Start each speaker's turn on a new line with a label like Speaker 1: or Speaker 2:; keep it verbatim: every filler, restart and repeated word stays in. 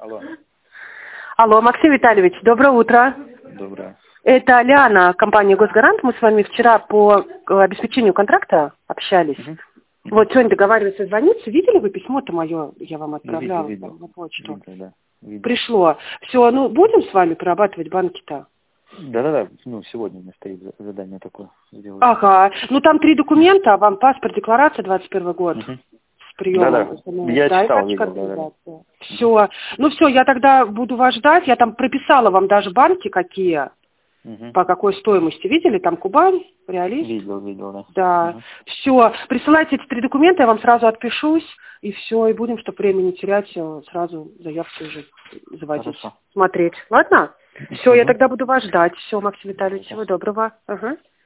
Speaker 1: Алло.
Speaker 2: Алло, Максим Витальевич, доброе утро.
Speaker 1: Доброе.
Speaker 2: Это Лиана, компания «Госгарант». Мы с вами вчера по обеспечению контракта общались.
Speaker 1: Угу.
Speaker 2: Вот сегодня договаривались созвониться. Видели вы письмо-то мое? Я вам отправляла
Speaker 1: Видел, видел.
Speaker 2: на почту.
Speaker 1: Видел, да. Видел.
Speaker 2: Пришло. Все, ну будем с вами прорабатывать банки-то?
Speaker 1: Да-да-да, ну сегодня у меня стоит задание такое сделать.
Speaker 2: Ага. Ну там три документа, а вам паспорт, декларация двадцать первый год.
Speaker 1: Угу.
Speaker 2: С приемом.
Speaker 1: Да-да, я
Speaker 2: да,
Speaker 1: читал,
Speaker 2: и
Speaker 1: видел, да-да.
Speaker 2: Все. Ну все, я тогда буду вас ждать. Я там прописала вам даже банки какие.
Speaker 1: Угу.
Speaker 2: По какой стоимости. Видели? Там Кубань, Реалист.
Speaker 1: Видел, видел, да.
Speaker 2: Да.
Speaker 1: Угу.
Speaker 2: Все. Присылайте эти три документа, я вам сразу отпишусь. И все. И будем, чтобы время не терять, сразу заявки уже заводить.
Speaker 1: Хорошо.
Speaker 2: Смотреть. Ладно? Все,
Speaker 1: Угу.
Speaker 2: я тогда буду вас ждать. Все, Максим Витальевич, всего доброго. Ага.